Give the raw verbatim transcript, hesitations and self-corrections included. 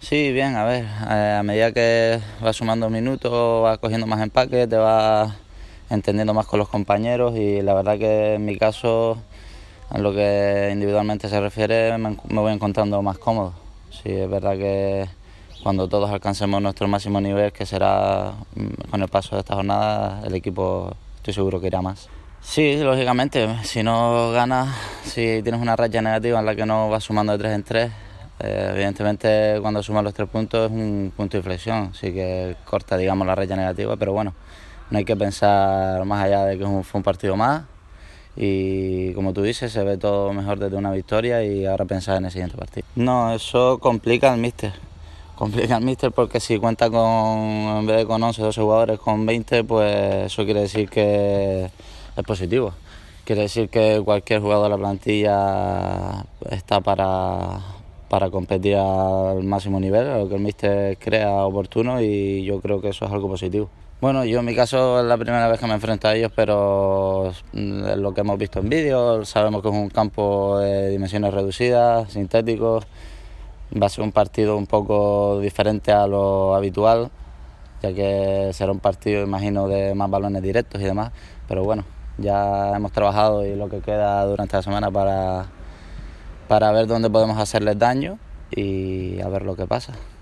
Sí, bien, a ver, eh, a medida que vas sumando minutos, vas cogiendo más empaque, te vas entendiendo más con los compañeros y la verdad que en mi caso, en lo que individualmente se refiere, me, me voy encontrando más cómodo. Sí, es verdad que cuando todos alcancemos nuestro máximo nivel, que será mm, con el paso de esta jornada, el equipo estoy seguro que irá más. Sí, lógicamente, si no ganas, si tienes una racha negativa en la que no vas sumando de tres en tres, eh, evidentemente cuando sumas los tres puntos es un punto de inflexión, así que corta, digamos, la racha negativa, pero bueno, no hay que pensar más allá de que fue un partido más y como tú dices, se ve todo mejor desde una victoria y ahora pensar en el siguiente partido. No, eso complica al míster, complica al míster porque si cuenta con, en vez de con once, doce jugadores, con veinte, pues eso quiere decir que es positivo. Quiere decir que cualquier jugador de la plantilla está para, para competir al máximo nivel, a lo que el míster crea oportuno y yo creo que eso es algo positivo. Bueno, yo en mi caso es la primera vez que me enfrento a ellos, pero es lo que hemos visto en vídeos, sabemos que es un campo de dimensiones reducidas, sintético, va a ser un partido un poco diferente a lo habitual, ya que será un partido, imagino, de más balones directos y demás, pero bueno, ya hemos trabajado y lo que queda durante la semana para, para ver dónde podemos hacerles daño y a ver lo que pasa.